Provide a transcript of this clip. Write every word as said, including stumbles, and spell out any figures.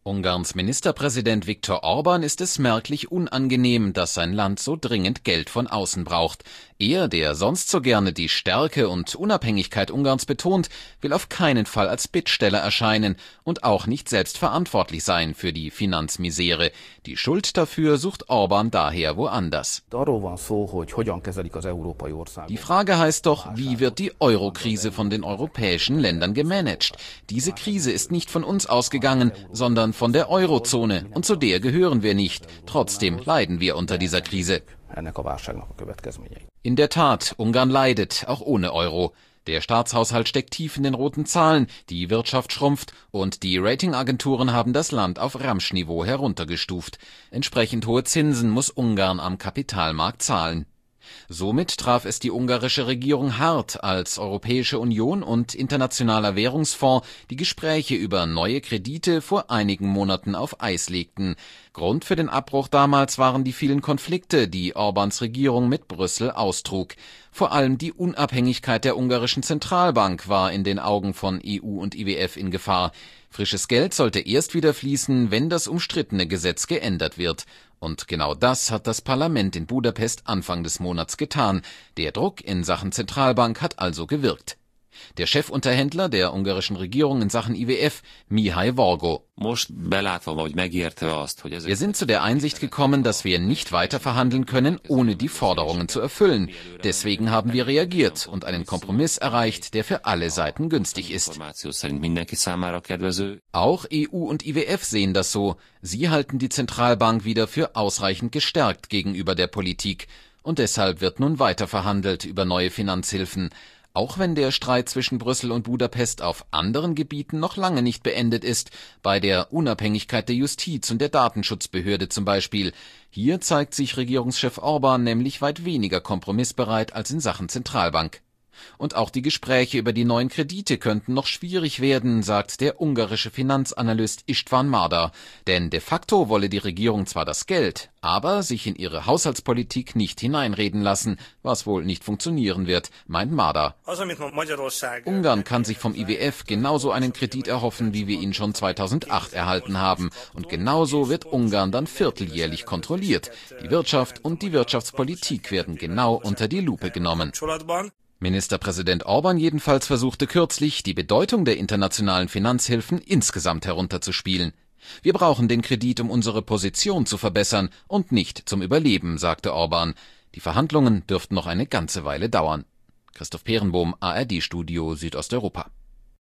Ungarns Ministerpräsident Viktor Orbán ist es merklich unangenehm, dass sein Land so dringend Geld von außen braucht. Er, der sonst so gerne die Stärke und Unabhängigkeit Ungarns betont, will auf keinen Fall als Bittsteller erscheinen und auch nicht selbst verantwortlich sein für die Finanzmisere. Die Schuld dafür sucht Orbán daher woanders. Die Frage heißt doch, wie wird die Euro-Krise von den europäischen Ländern gemanagt? Diese Krise ist nicht von uns ausgegangen, sondern von der Eurozone, und zu der gehören wir nicht. Trotzdem leiden wir unter dieser Krise. In der Tat, Ungarn leidet, auch ohne Euro. Der Staatshaushalt steckt tief in den roten Zahlen, die Wirtschaft schrumpft und die Ratingagenturen haben das Land auf Ramschniveau heruntergestuft. Entsprechend hohe Zinsen muss Ungarn am Kapitalmarkt zahlen. Somit traf es die ungarische Regierung hart, als Europäische Union und Internationaler Währungsfonds die Gespräche über neue Kredite vor einigen Monaten auf Eis legten. Grund für den Abbruch damals waren die vielen Konflikte, die Orbáns Regierung mit Brüssel austrug. Vor allem die Unabhängigkeit der ungarischen Zentralbank war in den Augen von E U und I W F in Gefahr. Frisches Geld sollte erst wieder fließen, wenn das umstrittene Gesetz geändert wird. Und genau das hat das Parlament in Budapest Anfang des Monats getan. Der Druck in Sachen Zentralbank hat also gewirkt. Der Chefunterhändler der ungarischen Regierung in Sachen I W F, Mihály Varga. Wir sind zu der Einsicht gekommen, dass wir nicht weiter verhandeln können, ohne die Forderungen zu erfüllen. Deswegen haben wir reagiert und einen Kompromiss erreicht, der für alle Seiten günstig ist. Auch E U und I W F sehen das so. Sie halten die Zentralbank wieder für ausreichend gestärkt gegenüber der Politik. Und deshalb wird nun weiter verhandelt über neue Finanzhilfen. Auch wenn der Streit zwischen Brüssel und Budapest auf anderen Gebieten noch lange nicht beendet ist, bei der Unabhängigkeit der Justiz und der Datenschutzbehörde zum Beispiel. Hier zeigt sich Regierungschef Orbán nämlich weit weniger kompromissbereit als in Sachen Zentralbank. Und auch die Gespräche über die neuen Kredite könnten noch schwierig werden, sagt der ungarische Finanzanalyst István Marda. Denn de facto wolle die Regierung zwar das Geld, aber sich in ihre Haushaltspolitik nicht hineinreden lassen, was wohl nicht funktionieren wird, meint Marda. Ungarn kann sich vom I W F genauso einen Kredit erhoffen, wie wir ihn schon zweitausendacht erhalten haben. Und genauso wird Ungarn dann vierteljährlich kontrolliert. Die Wirtschaft und die Wirtschaftspolitik werden genau unter die Lupe genommen. Ministerpräsident Orbán jedenfalls versuchte kürzlich, die Bedeutung der internationalen Finanzhilfen insgesamt herunterzuspielen. Wir brauchen den Kredit, um unsere Position zu verbessern und nicht zum Überleben, sagte Orbán. Die Verhandlungen dürften noch eine ganze Weile dauern. Christoph Peerenbohm, A R D-Studio Südosteuropa.